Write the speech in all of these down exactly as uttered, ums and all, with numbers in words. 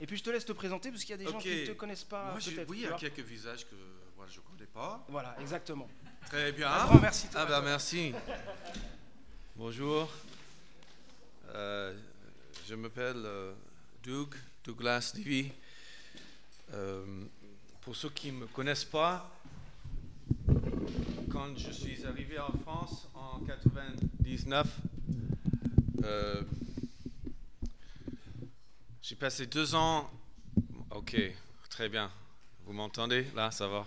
Et puis je te laisse te présenter parce qu'il y a des gens Ok. qui ne te connaissent pas. Moi, je- peut-être. oui, il tu y a vois. quelques visages que voilà, je ne connais pas. Voilà, exactement. Très bien. Un grand merci. Ah ben merci. Bonjour. Euh, je m'appelle euh, Doug, Douglas Levy. Euh, pour ceux qui ne me connaissent pas, quand je suis arrivé en France en quatre-vingt-dix-neuf, euh, j'ai passé deux ans. Ok, très bien. Vous m'entendez là, ça va.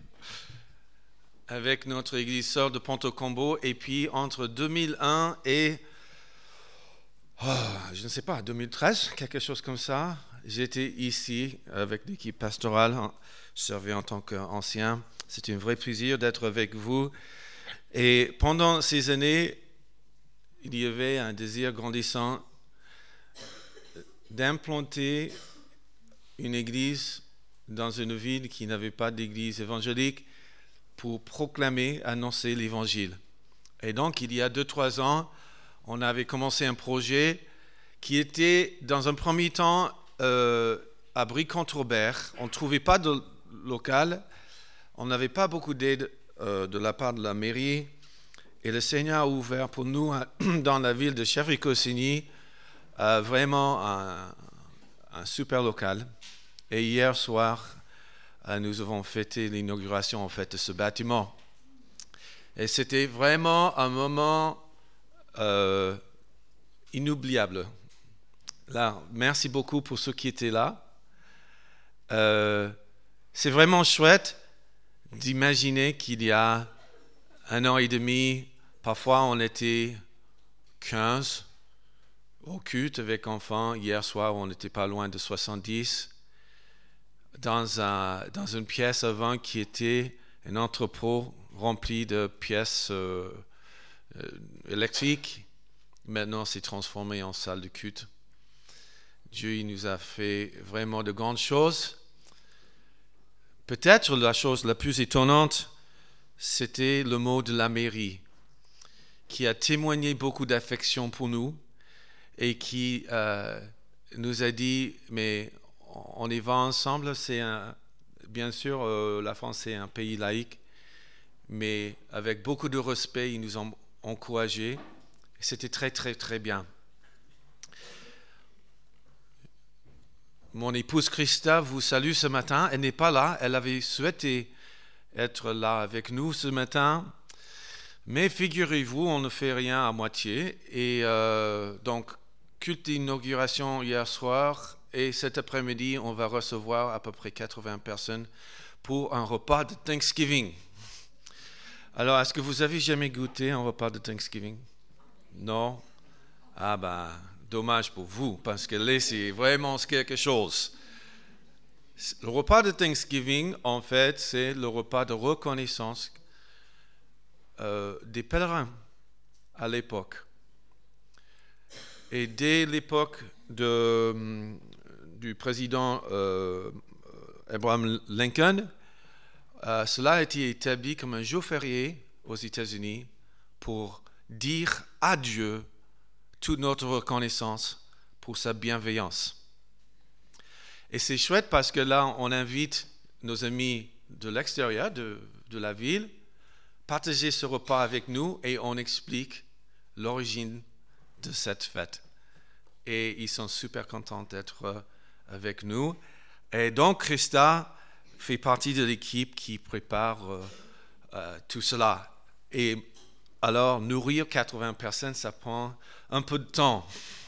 Avec notre église sœur de Ponto-Combo, et puis entre deux mille un et oh, je ne sais pas, deux mille treize, quelque chose comme ça, j'étais ici avec l'équipe pastorale, servi en tant qu'ancien. C'était un vrai plaisir d'être avec vous. Et pendant ces années, il y avait un désir grandissant d'implanter une église dans une ville qui n'avait pas d'église évangélique pour proclamer, annoncer l'évangile. Et donc, il y a deux, trois ans, on avait commencé un projet qui était, dans un premier temps, euh, à Brie-Comte-Robert. On ne trouvait pas de local, on n'avait pas beaucoup d'aide euh, de la part de la mairie, et le Seigneur a ouvert pour nous, dans la ville de Chevry-Cossigny, euh, vraiment un, un super local. Et hier soir, euh, nous avons fêté l'inauguration en fait, de ce bâtiment. Et c'était vraiment un moment euh, inoubliable. Là, merci beaucoup pour ceux qui étaient là. Euh, c'est vraiment chouette d'imaginer qu'il y a un an et demi, parfois on était quinze au culte avec enfants. Hier soir, on n'était pas loin de soixante-dix. Dans, un, dans une pièce avant qui était un entrepôt rempli de pièces euh, euh, électriques. Maintenant, c'est transformé en salle de culte. Dieu il nous a fait vraiment de grandes choses. Peut-être la chose la plus étonnante, c'était le mot de la mairie, qui a témoigné beaucoup d'affection pour nous et qui euh, nous a dit, mais on y va ensemble. C'est un, bien sûr, euh, la France est un pays laïque, mais avec beaucoup de respect, ils nous ont encouragés. C'était très, très, très bien. Mon épouse Christa vous salue ce matin. Elle n'est pas là. Elle avait souhaité être là avec nous ce matin. Mais figurez-vous, on ne fait rien à moitié. Et euh, donc, culte d'inauguration hier soir. Et cet après-midi, on va recevoir à peu près quatre-vingts personnes pour un repas de Thanksgiving. Alors, est-ce que vous avez jamais goûté un repas de Thanksgiving? Non? Ah ben, dommage pour vous, parce que là, c'est vraiment quelque chose. Le repas de Thanksgiving, en fait, c'est le repas de reconnaissance euh, des pèlerins à l'époque. Et dès l'époque de, du président euh, Abraham Lincoln, euh, cela a été établi comme un jour férié aux États-Unis pour dire à Dieu toute notre reconnaissance pour sa bienveillance. Et c'est chouette parce que là, on invite nos amis de l'extérieur, de, de la ville, partager ce repas avec nous et on explique l'origine de cette fête. Et ils sont super contents d'être avec nous. Et donc, Christa fait partie de l'équipe qui prépare euh, euh, tout cela. Et alors, nourrir quatre-vingts personnes, ça prend un peu de temps.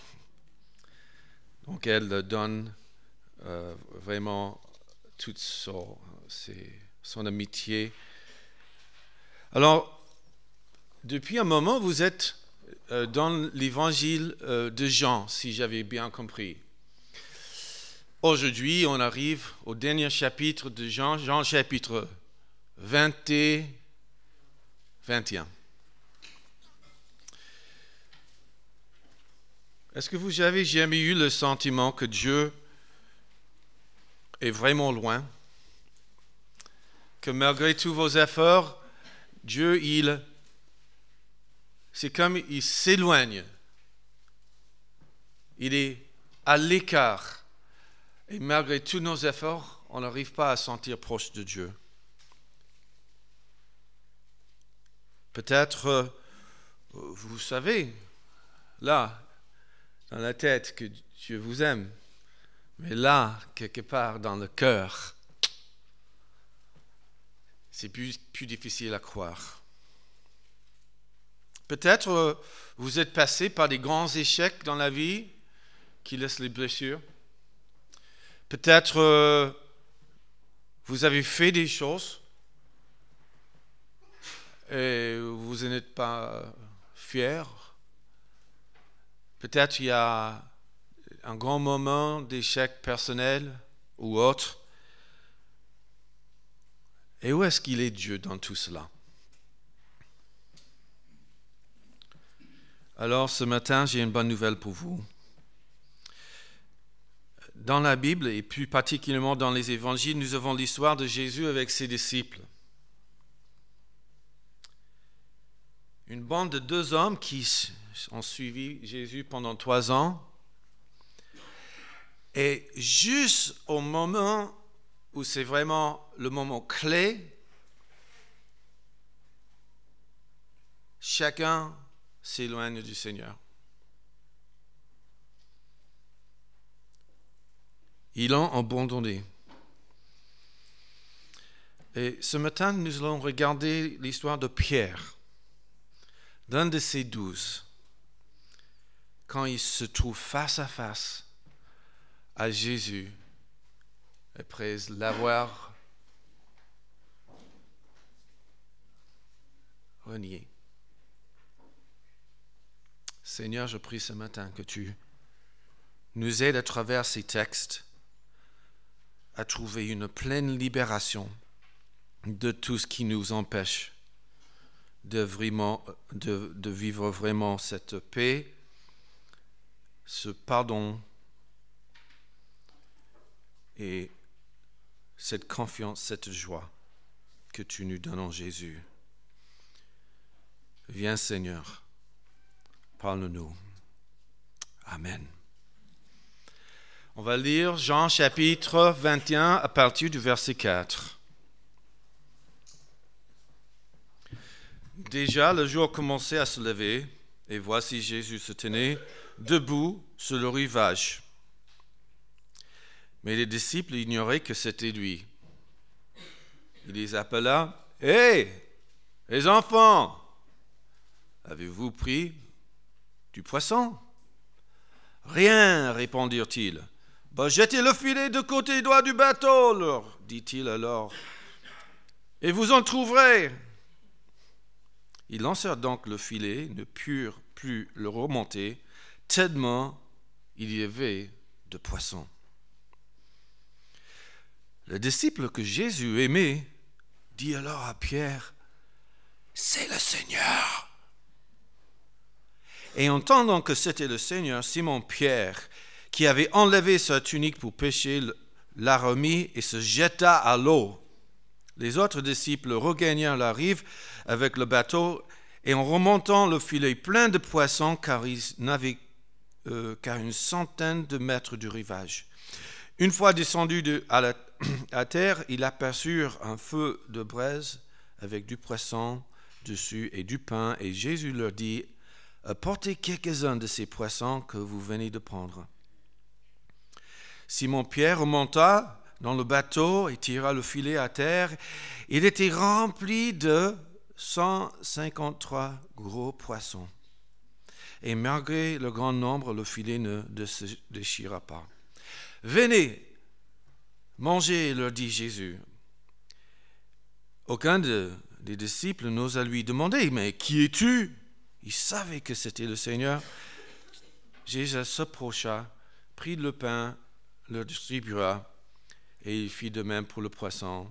Donc, elle donne euh, vraiment toute son, ses, son amitié. Alors, depuis un moment, vous êtes euh, dans l'évangile euh, de Jean, si j'avais bien compris. Aujourd'hui, on arrive au dernier chapitre de Jean, Jean chapitre vingt et vingt et un. Est-ce que vous avez jamais eu le sentiment que Dieu est vraiment loin? Que malgré tous vos efforts, Dieu, il, c'est comme il s'éloigne. Il est à l'écart. Et malgré tous nos efforts, on n'arrive pas à se sentir proche de Dieu. Peut-être, euh, vous savez, là, dans la tête, que Dieu vous aime. Mais là, quelque part dans le cœur, c'est plus, plus difficile à croire. Peut-être euh, vous êtes passé par des grands échecs dans la vie qui laissent les blessures. Peut-être euh, vous avez fait des choses et vous n'êtes pas fier. Peut-être il y a un grand moment d'échec personnel ou autre. Et où est-ce qu'il est Dieu dans tout cela? Alors ce matin, j'ai une bonne nouvelle pour vous. Dans la Bible, et plus particulièrement dans les évangiles, nous avons l'histoire de Jésus avec ses disciples. Une bande de deux hommes qui ont suivi Jésus pendant trois ans. Et juste au moment où c'est vraiment le moment clé, chacun s'éloigne du Seigneur. Ils l'ont abandonné. Et ce matin, nous allons regarder l'histoire de Pierre, d'un de ces douze, quand il se trouve face à face à Jésus, après l'avoir renié. Seigneur, je prie ce matin que tu nous aides à travers ces textes à trouver une pleine libération de tout ce qui nous empêche de, vraiment, de, de vivre vraiment cette paix, ce pardon et cette confiance, cette joie que tu nous donnes en Jésus. Viens Seigneur, parle-nous. Amen. On va lire Jean chapitre vingt et un à partir du verset quatre. Déjà, le jour commençait à se lever, et voici Jésus se tenait debout sur le rivage. Mais les disciples ignoraient que c'était lui. Il les appela. « Hé, les enfants, avez-vous pris du poisson ?» « Rien, répondirent-ils. Ben, jetez le filet de côté droit du bateau, leur dit-il alors, et vous en trouverez. Ils lancèrent donc le filet, ne purent plus le remonter, tellement il y avait de poissons. Le disciple que Jésus aimait dit alors à Pierre, « C'est le Seigneur !» Et entendant que c'était le Seigneur, Simon-Pierre, qui avait enlevé sa tunique pour pêcher, l'a remis et se jeta à l'eau. Les autres disciples regagnèrent la rive avec le bateau et en remontant le filet plein de poissons, car ils n'avaient euh, qu'à une centaine de mètres du rivage. Une fois descendus de, à, la, à terre, ils aperçurent un feu de braise avec du poisson dessus et du pain, et Jésus leur dit, « Apportez quelques-uns de ces poissons que vous venez de prendre. » Simon-Pierre remonta dans le bateau et tira le filet à terre. Il était rempli de cent cinquante-trois gros poissons. Et malgré le grand nombre, le filet ne se déchira pas. « Venez, mangez, leur dit Jésus. » Aucun de, des disciples n'osa lui demander, « Mais qui es-tu » Il savait que c'était le Seigneur. Jésus s'approcha, prit le pain, le distribua, et il fit de même pour le poisson.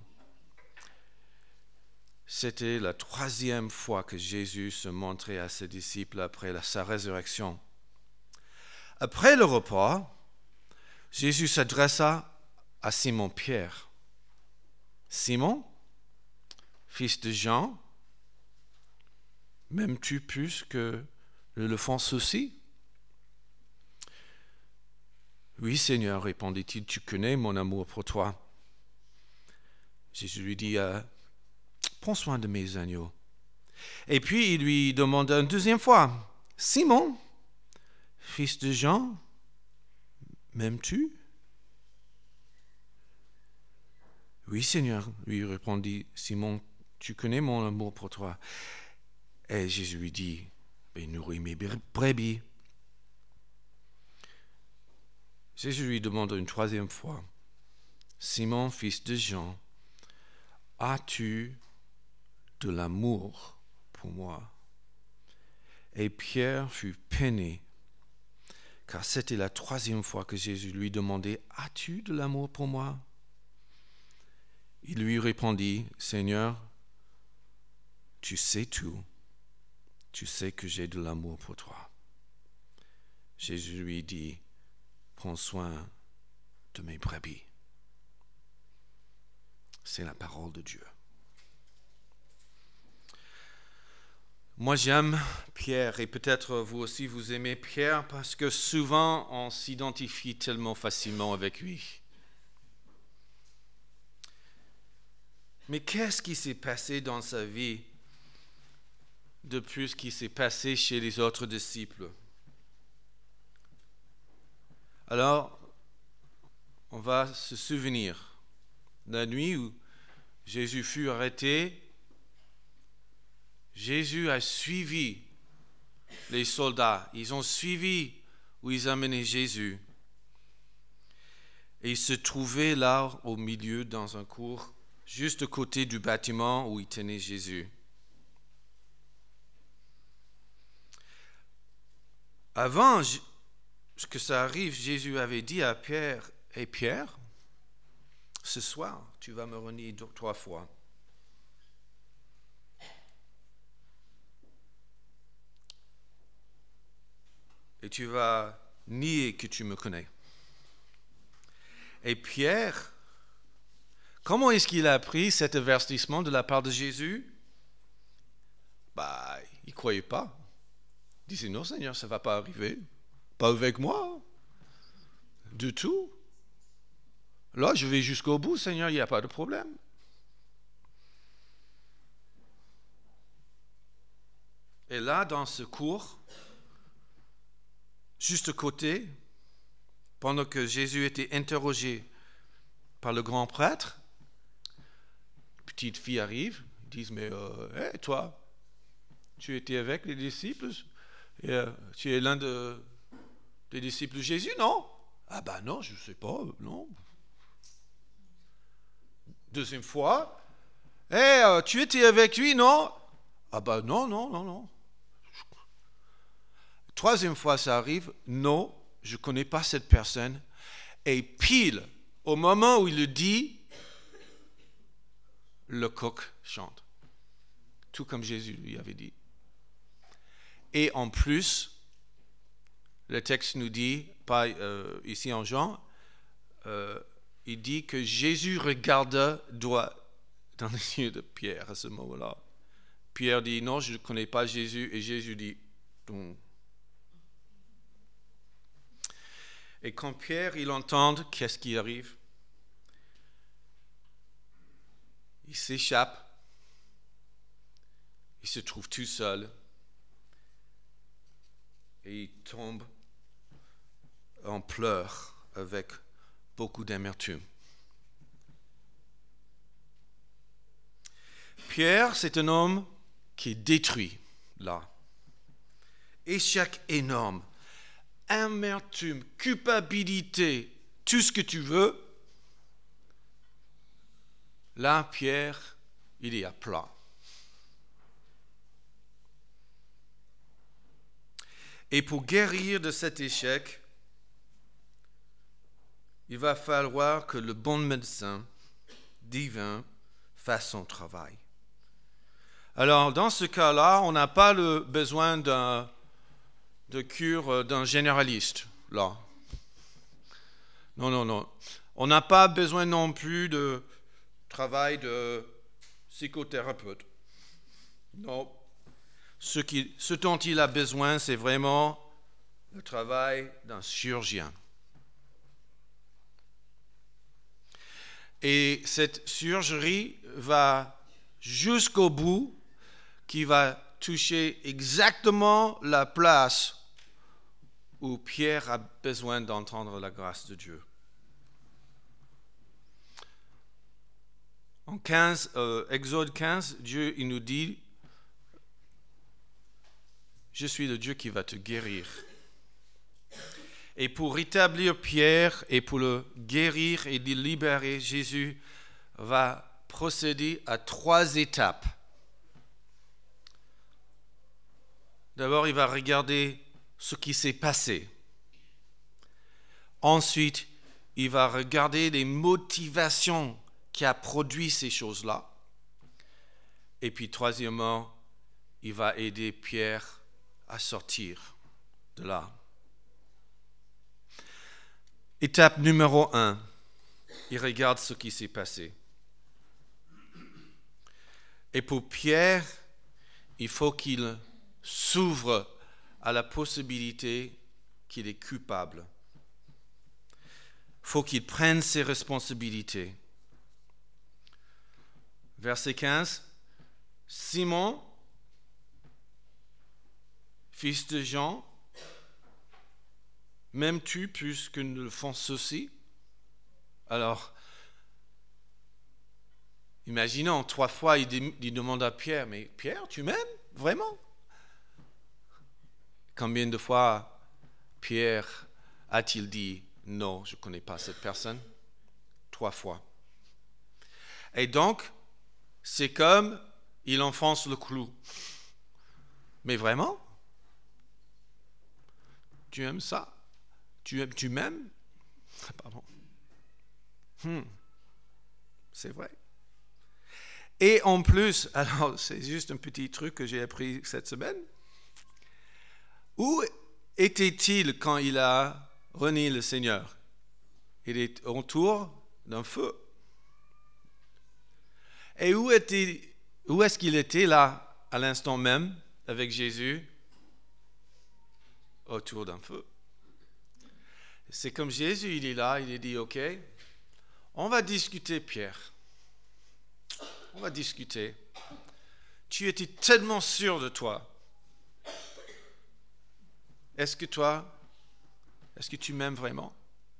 C'était la troisième fois que Jésus se montrait à ses disciples après la, sa résurrection. Après le repas, Jésus s'adressa à Simon-Pierre. « Simon, fils de Jean, m'aimes-tu plus que l'éléphant ceci ?» Oui, Seigneur, répondit-il, tu connais mon amour pour toi. Jésus lui dit, euh, prends soin de mes agneaux. Et puis il lui demande une deuxième fois, Simon, fils de Jean, m'aimes-tu? Oui, Seigneur, lui répondit Simon, tu connais mon amour pour toi. Et Jésus lui dit, ben, nourris mes brebis. Jésus lui demande une troisième fois, Simon, fils de Jean, as-tu de l'amour pour moi? Et Pierre fut peiné, car c'était la troisième fois que Jésus lui demandait, as-tu de l'amour pour moi? Il lui répondit, Seigneur, tu sais tout, tu sais que j'ai de l'amour pour toi. Jésus lui dit, prends soin de mes brebis. C'est la parole de Dieu. Moi j'aime Pierre et peut-être vous aussi vous aimez Pierre parce que souvent on s'identifie tellement facilement avec lui. Mais qu'est-ce qui s'est passé dans sa vie depuis ce qui s'est passé chez les autres disciples? Alors, on va se souvenir la nuit où Jésus fut arrêté. Jésus a suivi les soldats. Ils ont suivi où ils amenaient Jésus. Et il se trouvait là au milieu dans un cour, juste à côté du bâtiment où il tenait Jésus. Avant que ça arrive, Jésus avait dit à Pierre, « Hé Pierre, ce soir, tu vas me renier trois fois. » Et tu vas nier que tu me connais. Et Pierre, comment est-ce qu'il a appris cet avertissement de la part de Jésus? Bah, il ne croyait pas. Il disait, non Seigneur, ça ne va pas arriver. Pas avec moi. Du tout. Là, je vais jusqu'au bout, Seigneur, il n'y a pas de problème. Et là, dans ce cours, juste à côté, pendant que Jésus était interrogé par le grand prêtre, une petite fille arrive, ils disent, mais euh, hey, toi, tu étais avec les disciples, et, euh, tu es l'un de, des disciples de Jésus, non? Ah ben non, je ne sais pas, non. Deuxième fois, hey, euh, tu étais avec lui, non? Ah ben non, non, non, non. Troisième fois, ça arrive, non, je ne connais pas cette personne. Et pile, au moment où il le dit, le coq chante. Tout comme Jésus lui avait dit. Et en plus, le texte nous dit, pas euh, ici en Jean, euh, il dit que Jésus regarda droit dans les yeux de Pierre à ce moment-là. Pierre dit, non, je ne connais pas Jésus. Et Jésus dit, donc. Et quand Pierre, il entend, qu'est-ce qui arrive? Il s'échappe. Il se trouve tout seul. Et il tombe en pleurs avec beaucoup d'amertume. Pierre, c'est un homme qui est détruit, là. Échec énorme. Amertume, culpabilité, tout ce que tu veux. Là, Pierre, il est à plat. Et pour guérir de cet échec, il va falloir que le bon médecin divin fasse son travail. Alors, dans ce cas-là, on n'a pas le besoin d'un de cure d'un généraliste, là. Non, non, non. On n'a pas besoin non plus de travail de psychothérapeute. Non. Ce, qui, ce dont il a besoin, c'est vraiment le travail d'un chirurgien. Et cette chirurgie va jusqu'au bout, qui va toucher exactement la place où Pierre a besoin d'entendre la grâce de Dieu. En quinze, euh, Exode quinze, Dieu il nous dit, je suis le Dieu qui va te guérir. Et pour rétablir Pierre et pour le guérir et le libérer, Jésus va procéder à trois étapes. D'abord, il va regarder ce qui s'est passé. Ensuite, il va regarder les motivations qui a produit ces choses-là. Et puis, troisièmement, il va aider Pierre à sortir de là. Étape numéro un, il regarde ce qui s'est passé. Et pour Pierre, il faut qu'il s'ouvre à la possibilité qu'il est coupable. Il faut qu'il prenne ses responsabilités. Verset quinze, Simon, fils de Jean, m'aimes-tu plus que ne le font ceux-ci? Alors, imaginons, trois fois, il, dé- il demande à Pierre, mais Pierre, tu m'aimes vraiment? Combien de fois Pierre a-t-il dit, non, je ne connais pas cette personne? Trois fois. Et donc, c'est comme il enfonce le clou. Mais vraiment? Tu aimes ça? Tu, aimes, tu m'aimes? Pardon. Hmm. C'est vrai. Et en plus, alors c'est juste un petit truc que j'ai appris cette semaine. Où était-il quand il a renié le Seigneur? Il est autour d'un feu. Et où, était, où est-ce qu'il était là, à l'instant même, avec Jésus? Autour d'un feu. C'est comme Jésus, il est là, il est dit, ok, on va discuter, Pierre. On va discuter. Tu étais tellement sûr de toi. Est-ce que toi, est-ce que tu m'aimes vraiment?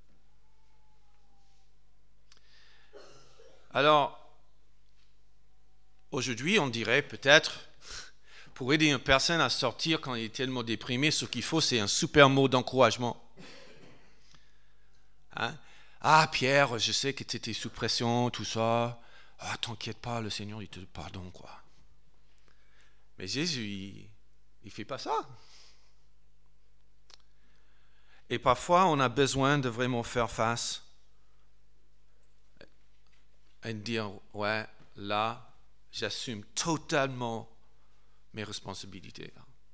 Alors, aujourd'hui, on dirait peut-être, pour aider une personne à sortir quand il est tellement déprimé, ce qu'il faut, c'est un super mot d'encouragement. Hein? Ah, Pierre, je sais que tu étais sous pression, tout ça. Ah, t'inquiète pas, le Seigneur, il te pardonne, quoi. Mais Jésus, il ne fait pas ça. Et parfois, on a besoin de vraiment faire face et de dire, ouais, là, j'assume totalement mes responsabilités.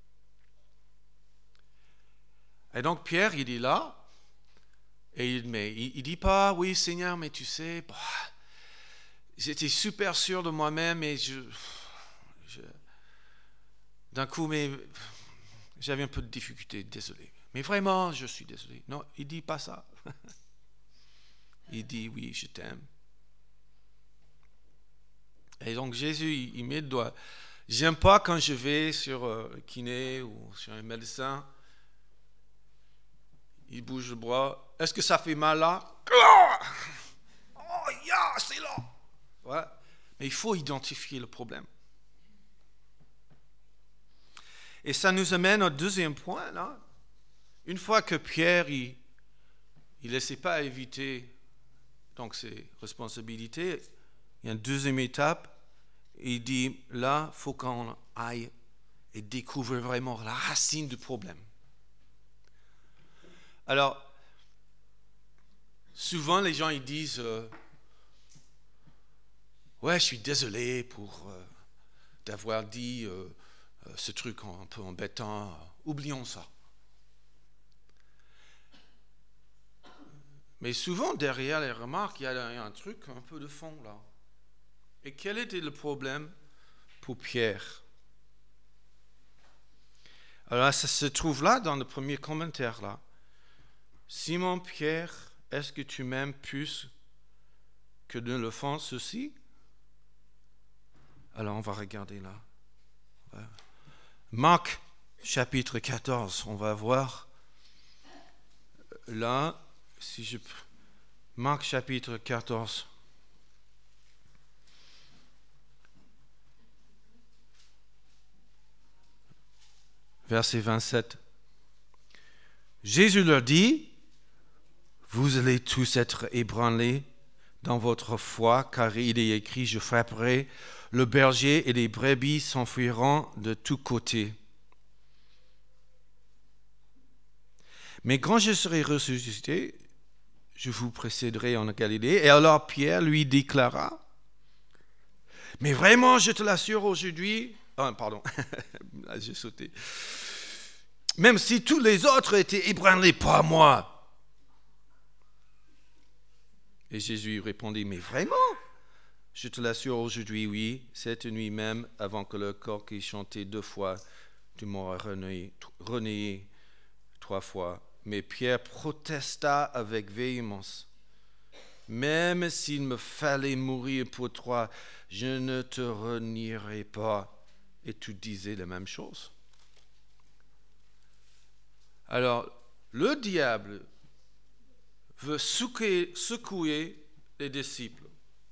Et donc, Pierre, il est là, et il ne il, il dit pas, oui, Seigneur, mais tu sais, bah, j'étais super sûr de moi-même, et je, je d'un coup, mais j'avais un peu de difficulté, désolé. Mais vraiment, je suis désolé. Non, il ne dit pas ça. Il dit, oui, je t'aime. Et donc, Jésus, il, il met le doigt. J'aime pas quand je vais sur euh, le kiné ou sur un médecin, il bouge le bras. Est-ce que ça fait mal là? Oh, yeah, c'est là. Voilà. Mais il faut identifier le problème. Et ça nous amène au deuxième point, là. Une fois que Pierre, il ne laissait pas éviter donc, ses responsabilités, il y a une deuxième étape. Il dit, là, il faut qu'on aille et découvre vraiment la racine du problème. Alors, souvent, les gens, ils disent, euh, ouais, je suis désolé pour euh, d'avoir dit euh, euh, ce truc un peu embêtant. Oublions ça. Mais souvent, derrière les remarques, il y a un truc, un peu de fond, là. Et quel était le problème pour Pierre? Alors, ça se trouve là, dans le premier commentaire, là. Simon Pierre, est-ce que tu m'aimes plus que ne le font ceux-ci? Alors on va regarder là. Marc chapitre quatorze, on va voir là, si je Marc chapitre quatorze. Verset vingt-sept. Jésus leur dit, vous allez tous être ébranlés dans votre foi, car il est écrit, je frapperai le berger et les brebis s'enfuiront de tous côtés. Mais quand je serai ressuscité, je vous précéderai en Galilée. Et alors Pierre lui déclara, mais vraiment, je te l'assure aujourd'hui, oh, pardon, là j'ai sauté, même si tous les autres étaient ébranlés, pas moi. Et Jésus répondit, mais vraiment, je te l'assure aujourd'hui, oui, cette nuit même, avant que le coq ait chanté deux fois, tu m'auras renié, renié trois fois. Mais Pierre protesta avec véhémence. Même s'il me fallait mourir pour toi, je ne te renierai pas. Et tu disais la même chose. Alors, le diable veut secouer, secouer les disciples.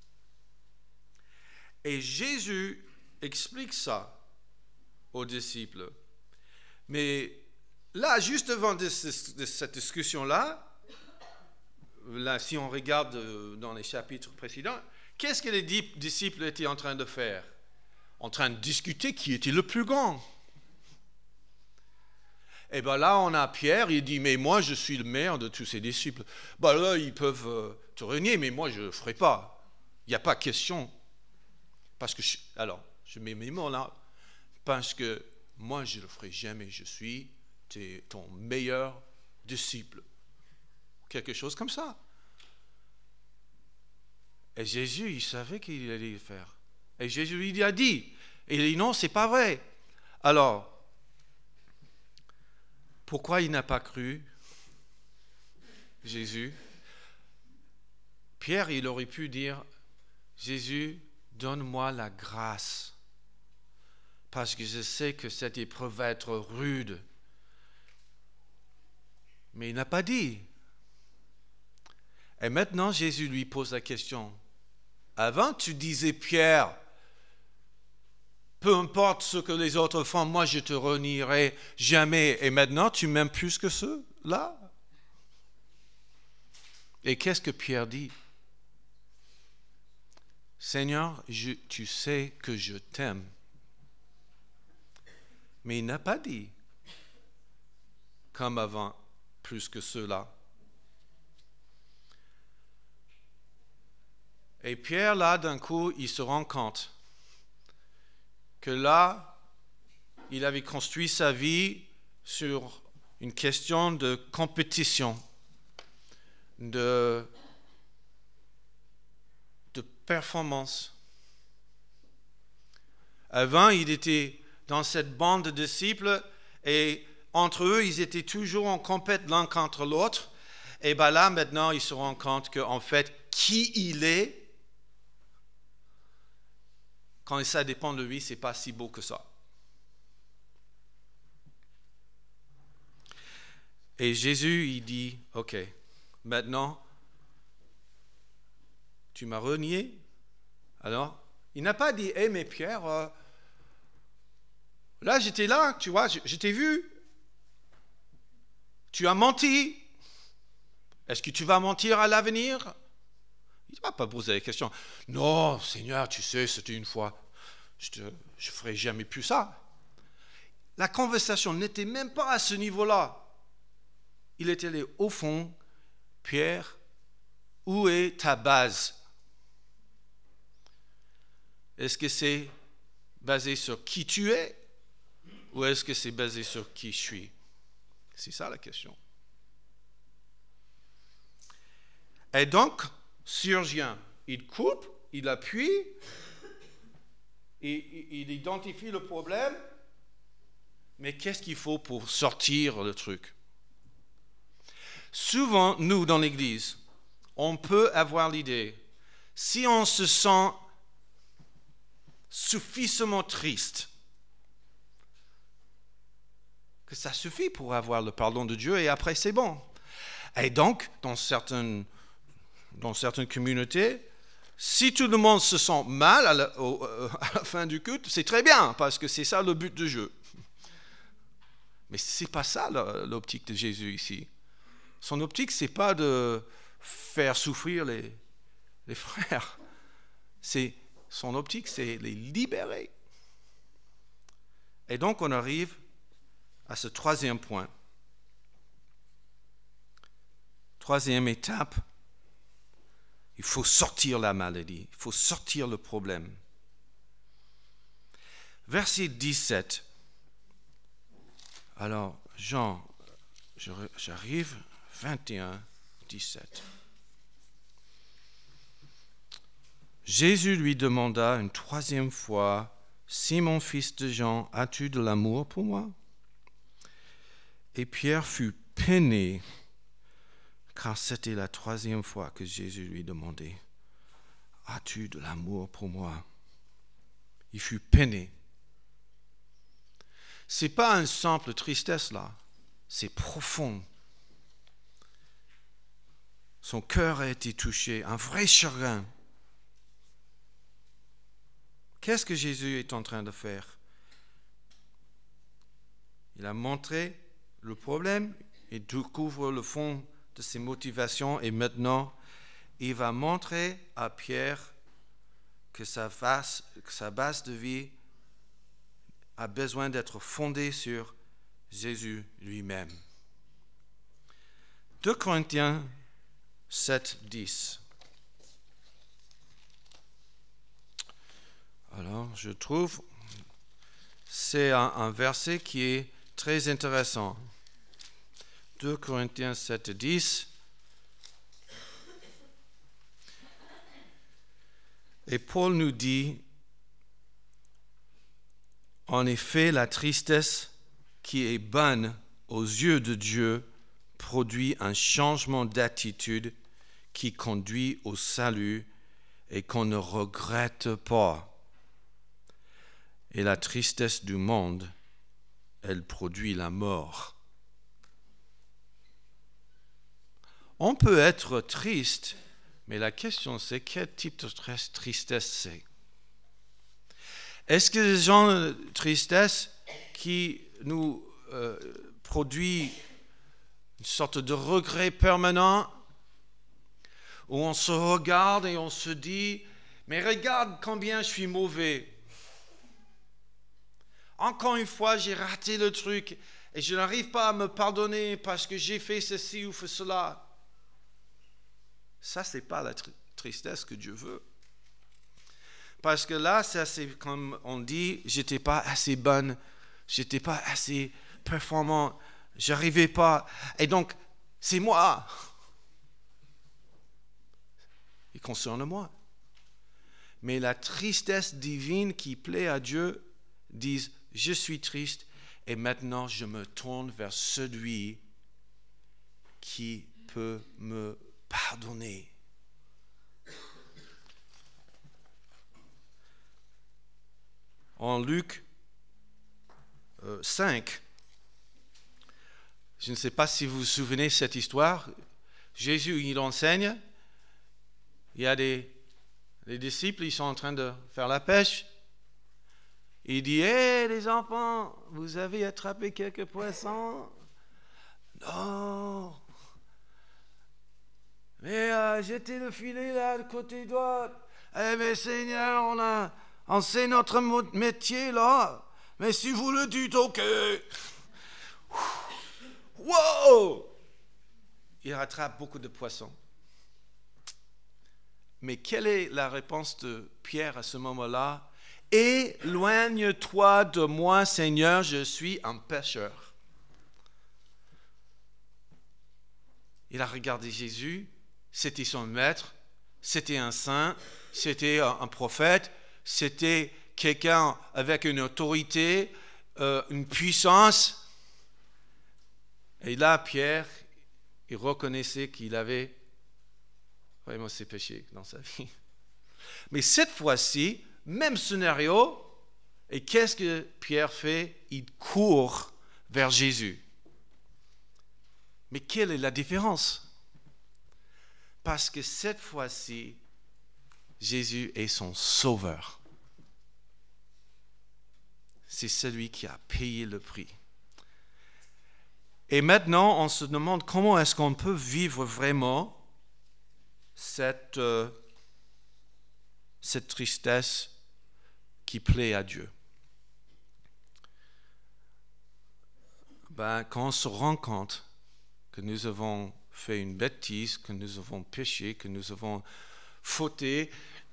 Et Jésus explique ça aux disciples. Mais là, juste avant de, de cette discussion-là, là, si on regarde dans les chapitres précédents, qu'est-ce que les disciples étaient en train de faire? En train de discuter qui était le plus grand. Et bien là, on a Pierre, il dit, mais moi, je suis le meilleur de tous ces disciples. Ben là, ils peuvent euh, te renier, mais moi, je ne le ferai pas. Il n'y a pas question. Parce que, je, alors, je mets mes mots là, parce que moi, je ne le ferai jamais. Je suis tes, ton meilleur disciple. Quelque chose comme ça. Et Jésus, il savait qu'il allait le faire. Et Jésus lui a dit, et il dit, non, c'est pas vrai. Alors, pourquoi il n'a pas cru Jésus? Pierre, il aurait pu dire, Jésus, donne-moi la grâce, parce que je sais que cette épreuve va être rude. Mais il n'a pas dit. Et maintenant, Jésus lui pose la question. Avant, tu disais, Pierre, peu importe ce que les autres font, moi je te renierai jamais. Et maintenant, tu m'aimes plus que ceux-là? Et qu'est-ce que Pierre dit? Seigneur, je, tu sais que je t'aime. Mais il n'a pas dit, comme avant, plus que ceux-là. Et Pierre, là, d'un coup, il se rend compte que là, il avait construit sa vie sur une question de compétition, de, de performance. Avant, il était dans cette bande de disciples et entre eux, ils étaient toujours en compète l'un contre l'autre. Et bien là, maintenant, il se rend compte qu'en fait, qui il est, quand ça dépend de lui, ce n'est pas si beau que ça. Et Jésus, il dit, ok, maintenant, tu m'as renié. Alors, il n'a pas dit, hé, hey, mais Pierre, euh, là, j'étais là, tu vois, je, je t'ai vu. Tu as menti. Est-ce que tu vas mentir à l'avenir? Il ne va pas poser la question. Non, Seigneur, tu sais, c'était une fois. Je ne ferai jamais plus ça. La conversation n'était même pas à ce niveau-là. Il était allé au fond. Pierre, où est ta base? Est-ce que c'est basé sur qui tu es ou est-ce que c'est basé sur qui je suis? C'est ça la question. Et donc, surgien, il coupe, il appuie, il, il identifie le problème, mais qu'est-ce qu'il faut pour sortir le truc? Souvent, nous, dans l'Église, on peut avoir l'idée, si on se sent suffisamment triste, que ça suffit pour avoir le pardon de Dieu et après c'est bon. Et donc, dans certaines, dans certaines communautés, si tout le monde se sent mal à la, au, à la fin du culte, c'est très bien, parce que c'est ça le but du jeu. Mais ce n'est pas ça l'optique de Jésus ici. Son optique, ce n'est pas de faire souffrir les, les frères. C'est, son optique, c'est les libérer. Et donc, on arrive à ce troisième point. Troisième étape, il faut sortir la maladie, il faut sortir le problème. Verset dix-sept. Alors, Jean, j'arrive, vingt et un, dix-sept. Jésus lui demanda une troisième fois, « Simon, fils de Jean, as-tu de l'amour pour moi ?» Et Pierre fut peiné, car c'était la troisième fois que Jésus lui demandait, « As-tu de l'amour pour moi ?» Il fut peiné. Ce n'est pas une simple tristesse là, c'est profond. Son cœur a été touché, un vrai chagrin. Qu'est-ce que Jésus est en train de faire? Il a montré le problème, il découvre le fond de ses motivations et maintenant, il va montrer à Pierre que sa base, que sa base de vie a besoin d'être fondée sur Jésus lui-même. deux Corinthiens sept, dix. Alors, je trouve, c'est un, un verset qui est très intéressant. deux Corinthiens sept, dix. Et Paul nous dit, en effet, la tristesse qui est bonne aux yeux de Dieu produit un changement d'attitude qui conduit au salut et qu'on ne regrette pas. Et la tristesse du monde, elle produit la mort. On peut être triste, mais la question c'est quel type de tristesse c'est? Est-ce que les gens de tristesse qui nous euh, produit une sorte de regret permanent où on se regarde et on se dit « Mais regarde combien je suis mauvais. Encore une fois, j'ai raté le truc et je n'arrive pas à me pardonner parce que j'ai fait ceci ou fait cela. » Ça, ce n'est pas la tr- tristesse que Dieu veut. Parce que là, ça, c'est comme on dit, j'étais pas assez bonne, j'étais pas assez performant, j'arrivais pas. Et donc, c'est moi. Il concerne moi. Mais la tristesse divine qui plaît à Dieu dit, je suis triste et maintenant je me tourne vers celui qui peut me pardonner. En Luc euh, cinq, je ne sais pas si vous vous souvenez de cette histoire, Jésus, il enseigne, il y a des les disciples, ils sont en train de faire la pêche, il dit, hé hey, les enfants, vous avez attrapé quelques poissons? Non, mais euh, jetez le filet là, de côté droit. Eh mais Seigneur, on a... On sait notre métier là, mais si vous le dites, ok. Wow! Il rattrape beaucoup de poissons. Mais quelle est la réponse de Pierre à ce moment-là? Éloigne-toi de moi, Seigneur, je suis un pécheur. Il a regardé Jésus, c'était son maître, c'était un saint, c'était un prophète. C'était quelqu'un avec une autorité, euh, une puissance. Et là, Pierre, il reconnaissait qu'il avait vraiment ses péchés dans sa vie. Mais cette fois-ci, même scénario, et qu'est-ce que Pierre fait? Il court vers Jésus. Mais quelle est la différence? Parce que cette fois-ci, Jésus est son sauveur. C'est celui qui a payé le prix. Et maintenant, on se demande comment est-ce qu'on peut vivre vraiment cette, euh, cette tristesse qui plaît à Dieu. Ben, quand on se rend compte que nous avons fait une bêtise, que nous avons péché, que nous avons fauté,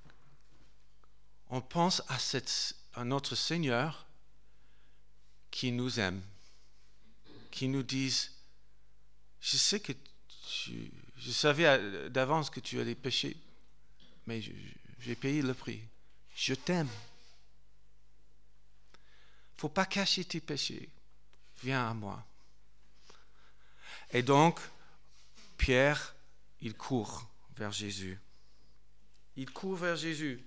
on pense à, cette, à notre Seigneur qui nous aime, qui nous dit, je sais que tu, je savais d'avance que tu allais pécher, mais je, j'ai payé le prix. Je t'aime. Il ne faut pas cacher tes péchés. Viens à moi. Et donc, Pierre, il court vers Jésus. Il court vers Jésus.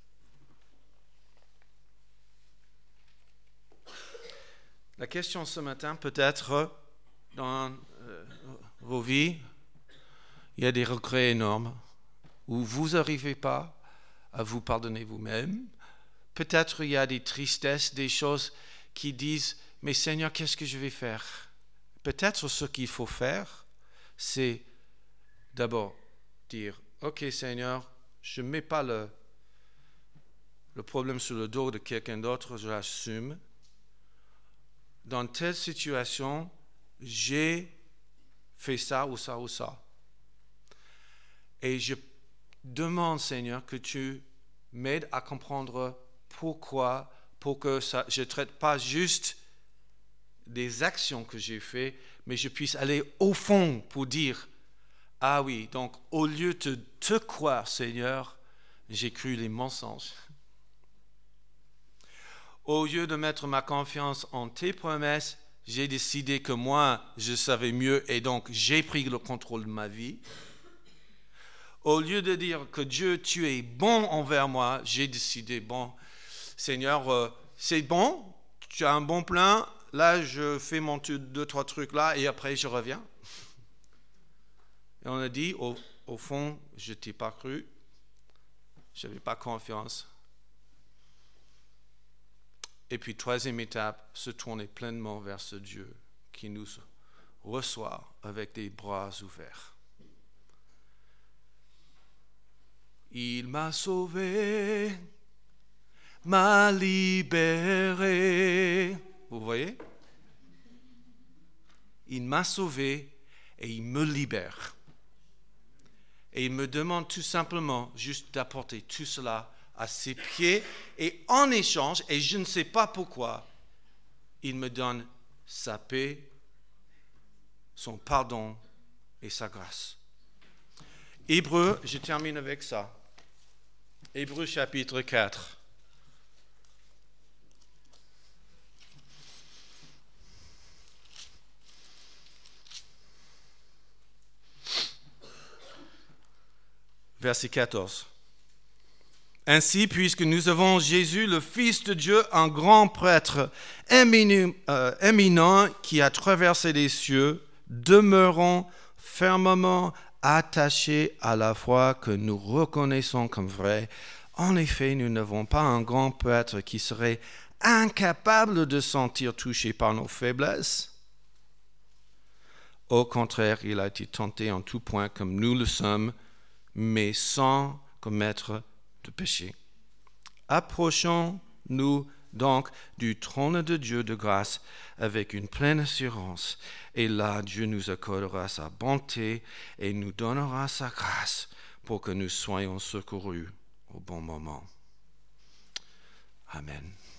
La question ce matin, peut-être, dans euh, vos vies, il y a des regrets énormes où vous n'arrivez pas à vous pardonner vous-même. Peut-être il y a des tristesses, des choses qui disent « Mais Seigneur, qu'est-ce que je vais faire ?» Peut-être ce qu'il faut faire, c'est d'abord dire « Ok Seigneur, je ne mets pas le, le problème sur le dos de quelqu'un d'autre, je l'assume. Dans telle situation, j'ai fait ça ou ça ou ça. Et je demande, Seigneur, que tu m'aides à comprendre pourquoi, pour que ça, je ne traite pas juste des actions que j'ai faites, mais je puisse aller au fond pour dire, ah oui, donc au lieu de te croire, Seigneur, j'ai cru les mensonges. Au lieu de mettre ma confiance en tes promesses, j'ai décidé que moi, je savais mieux et donc j'ai pris le contrôle de ma vie. Au lieu de dire que Dieu, tu es bon envers moi, j'ai décidé, bon, Seigneur, euh, c'est bon, tu as un bon plan, là je fais mon deux, trois trucs là et après je reviens. Et on a dit, au, au fond, je ne t'ai pas cru, je n'avais pas confiance. Et puis, troisième étape, se tourner pleinement vers ce Dieu qui nous reçoit avec des bras ouverts. Il m'a sauvé, m'a libéré. Vous voyez? Il m'a sauvé et il me libère. Et il me demande tout simplement juste d'apporter tout cela à ses pieds, et en échange, et je ne sais pas pourquoi, il me donne sa paix, son pardon et sa grâce. Hébreux, je termine avec ça. Hébreux chapitre quatre. Verset quatorze. Ainsi, puisque nous avons Jésus, le Fils de Dieu, un grand prêtre éminent, euh, éminent qui a traversé les cieux, demeurons fermement attachés à la foi que nous reconnaissons comme vraie. En effet, nous n'avons pas un grand prêtre qui serait incapable de se sentir touché par nos faiblesses. Au contraire, il a été tenté en tout point comme nous le sommes, mais sans commettre de péché. Approchons-nous donc du trône de Dieu de grâce avec une pleine assurance. Et là, Dieu nous accordera sa bonté et nous donnera sa grâce pour que nous soyons secourus au bon moment. Amen.